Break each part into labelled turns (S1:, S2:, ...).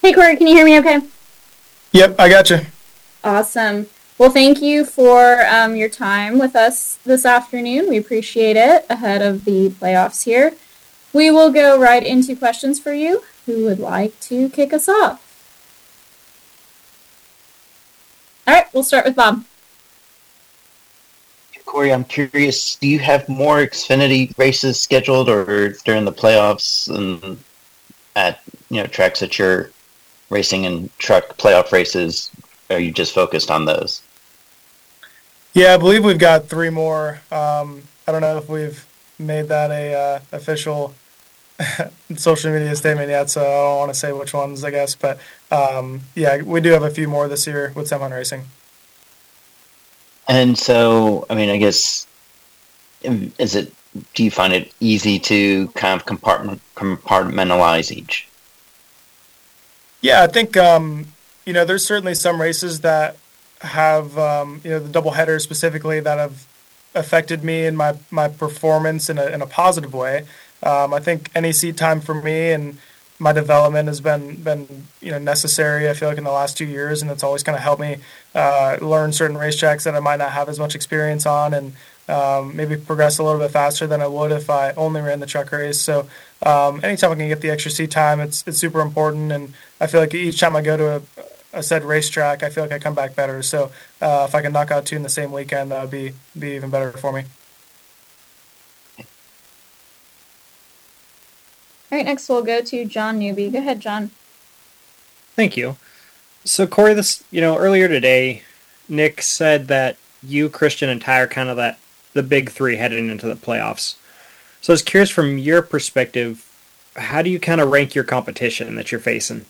S1: Hey, Corey, can you hear me okay?
S2: Yep, I got you.
S1: Awesome. Well, thank you for your time with us this afternoon. We appreciate it ahead of the playoffs here. We will go right into questions for you. Who would like to kick us off? All right, we'll start with Bob.
S3: Corey, I'm curious, do you have more Xfinity races scheduled or during the playoffs and at tracks that you're racing in truck playoff races? Are you just focused on those?
S2: Yeah, I believe we've got three more. I don't know if we've made that a official social media statement yet, so I don't want to say which ones, I guess. But yeah, we do have a few more this year with Semon Racing.
S3: And so, I mean, I guess, do you find it easy to kind of compartmentalize each?
S2: Yeah, I think, there's certainly some races that have, the double header specifically that have affected me and my performance in a positive way. I think any seat time for me and my development has been necessary. I feel like in the last 2 years, and it's always kind of helped me learn certain racetracks that I might not have as much experience on, and maybe progress a little bit faster than I would if I only ran the truck race. So anytime I can get the extra seat time, it's super important, and I feel like each time I go to a said racetrack, I feel like I come back better. So if I can knock out two in the same weekend, that would be even better for me.
S1: All right, next we'll go to John Newby. Go ahead, John.
S4: Thank you. So, Corey, earlier today, Nick said that you, Christian, and Ty are kind of the big three heading into the playoffs. So I was curious, from your perspective, how do you kind of rank your competition that you're facing?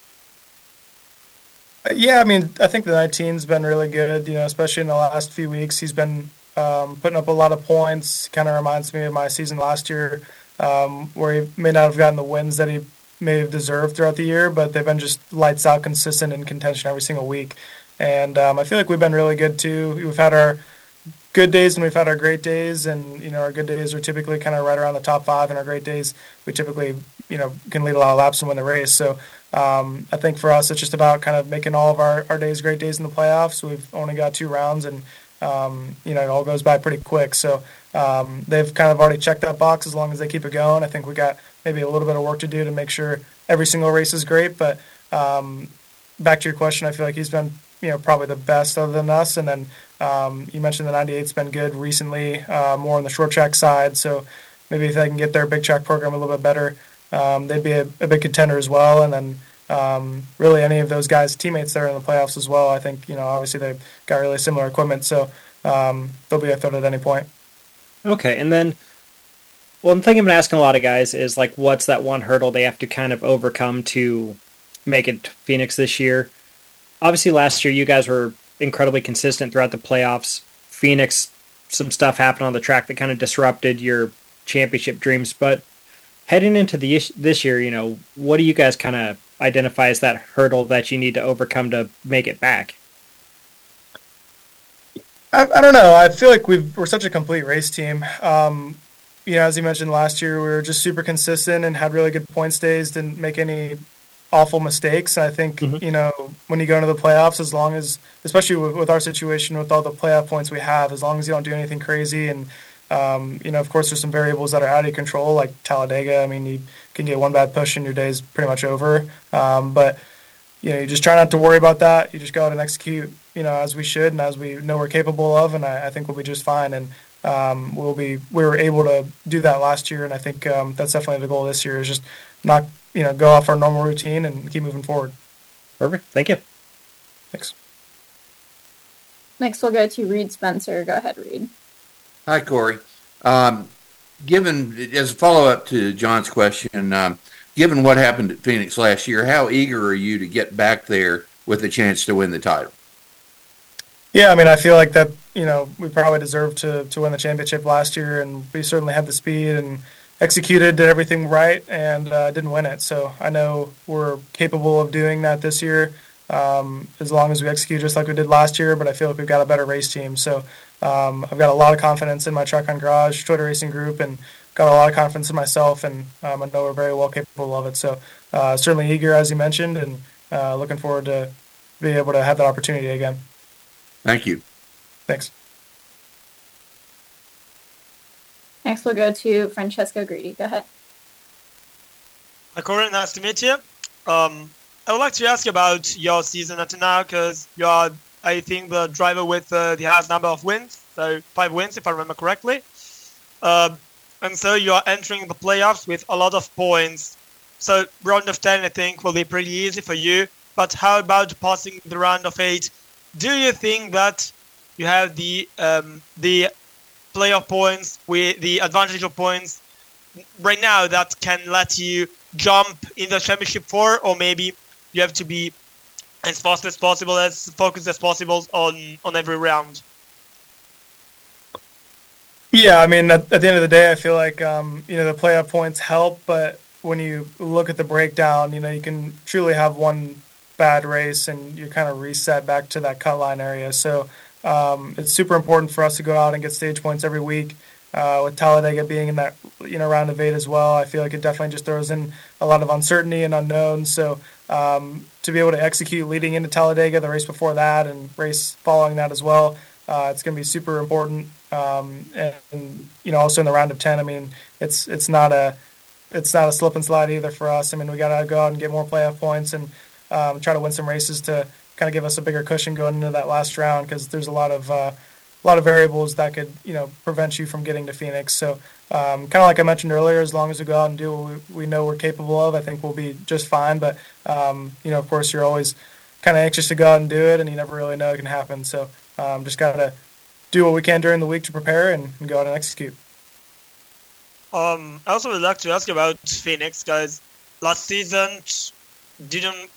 S2: Yeah, I mean, I think the 19's been really good, especially in the last few weeks. He's been putting up a lot of points. Kind of reminds me of my season last year, where he may not have gotten the wins that he may have deserved throughout the year, but they've been just lights out, consistent in contention every single week. And I feel like we've been really good too. We've had our good days and we've had our great days, and our good days are typically kind of right around the top five, and our great days we typically can lead a lot of laps and win the race. So I think for us it's just about kind of making all of our days great days in the playoffs. We've only got 2 rounds, and it all goes by pretty quick. So they've kind of already checked that box as long as they keep it going. I think we got maybe a little bit of work to do to make sure every single race is great. But back to your question, I feel like he's been probably the best other than us. And then you mentioned the 98's been good recently, more on the short track side. So maybe if they can get their big track program a little bit better, they'd be a big contender as well. And then really any of those guys' teammates that are in the playoffs as well, I think, obviously they've got really similar equipment. So they'll be a threat at any point.
S4: Okay, and then one thing I've been asking a lot of guys is, what's that one hurdle they have to kind of overcome to make it to Phoenix this year? Obviously, last year you guys were incredibly consistent throughout the playoffs. Phoenix, some stuff happened on the track that kind of disrupted your championship dreams. But heading into this year, what do you guys kind of identify as that hurdle that you need to overcome to make it back?
S2: I don't know. I feel like we're such a complete race team. As you mentioned last year, we were just super consistent and had really good points days, didn't make any awful mistakes. I think, when you go into the playoffs, as long as, especially with our situation, with all the playoff points we have, as long as you don't do anything crazy, and, of course, there's some variables that are out of your control, like Talladega. I mean, you can get one bad push and your day's pretty much over. But, you just try not to worry about that. You just go out and execute, as we should and as we know we're capable of, and I think we'll be just fine. And we were able to do that last year, and I think that's definitely the goal this year, is just not go off our normal routine and keep moving forward.
S4: Perfect. Thank you.
S2: Thanks.
S1: Next we'll go to Reed Spencer. Go ahead, Reed.
S5: Hi, Corey. Given, as a follow-up to John's question, given what happened at Phoenix last year, how eager are you to get back there with a chance to win the title?
S2: Yeah, I mean, I feel like that, we probably deserved to win the championship last year, and we certainly had the speed and executed, did everything right, and didn't win it. So I know we're capable of doing that this year, as long as we execute just like we did last year, but I feel like we've got a better race team. So I've got a lot of confidence in my Truck on Garage, Toyota Racing Group, and got a lot of confidence in myself, and I know we're very well capable of it. So certainly eager, as you mentioned, and looking forward to being able to have that opportunity again.
S5: Thank you.
S2: Thanks.
S1: Next, we'll go to Francesco Greedy. Go ahead.
S6: Hi, Corey. Nice to meet you. I would like to ask you about your season until now, because you are, I think, the driver with the highest number of wins, so 5 wins, if I remember correctly. And so you are entering the playoffs with a lot of points. So round of 10, I think, will be pretty easy for you. But how about passing the round of 8? Do you think that you have the playoff points, with the advantage of points right now that can let you jump in the championship 4, or maybe you have to be as fast as possible, as focused as possible on every round?
S2: Yeah, I mean, at the end of the day, I feel like the playoff points help, but when you look at the breakdown, you can truly have one bad race and you kind of reset back to that cut line area. So it's super important for us to go out and get stage points every week. With Talladega being in that round of 8 as well, I feel like it definitely just throws in a lot of uncertainty and unknowns. So to be able to execute leading into Talladega, the race before that, and race following that as well, it's going to be super important. And also in the round of 10, I mean, it's not a slip and slide either for us. I mean, we got to go out and get more playoff points and try to win some races to kind of give us a bigger cushion going into that last round, because there's a lot of variables that could prevent you from getting to Phoenix. So kind of like I mentioned earlier, as long as we go out and do what we know we're capable of, I think we'll be just fine. But of course, you're always kind of anxious to go out and do it, and you never really know it can happen. So just got to do what we can during the week to prepare and go out and execute.
S6: I also would like to ask about Phoenix, guys. Last season didn't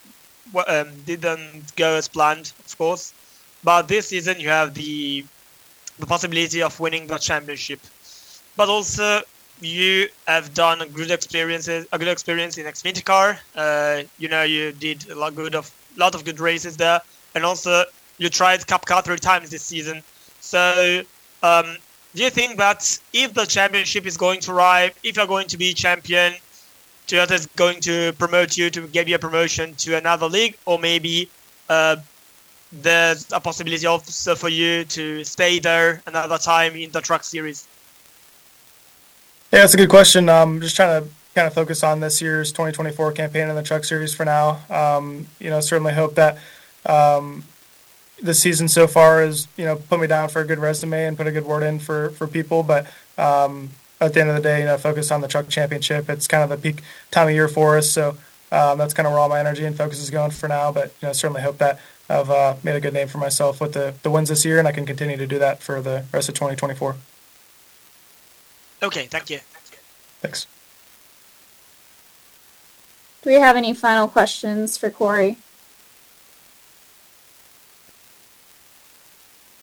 S6: go as planned, of course, but this season you have the possibility of winning the championship. But also you have done a good experience in Xfinity car. You did a lot of good races there, and also you tried Cup Car 3 times this season. So do you think that if the championship is going to arrive, if you're going to be champion, Toyota is going to promote you, to give you a promotion to another league, or maybe there's a possibility also for you to stay there another time in the Truck Series?
S2: Yeah, that's a good question. Just trying to kind of focus on this year's 2024 campaign in the Truck Series for now. Certainly hope that this season so far has put me down for a good resume and put a good word in for people. But at the end of the day, focus on the Truck Championship. It's kind of the peak time of year for us, so that's kind of where all my energy and focus is going for now. But certainly hope that I've made a good name for myself with the wins this year, and I can continue to do that for the rest of 2024.
S6: Okay, thank you.
S2: Thanks.
S1: Do we have any final questions for Corey?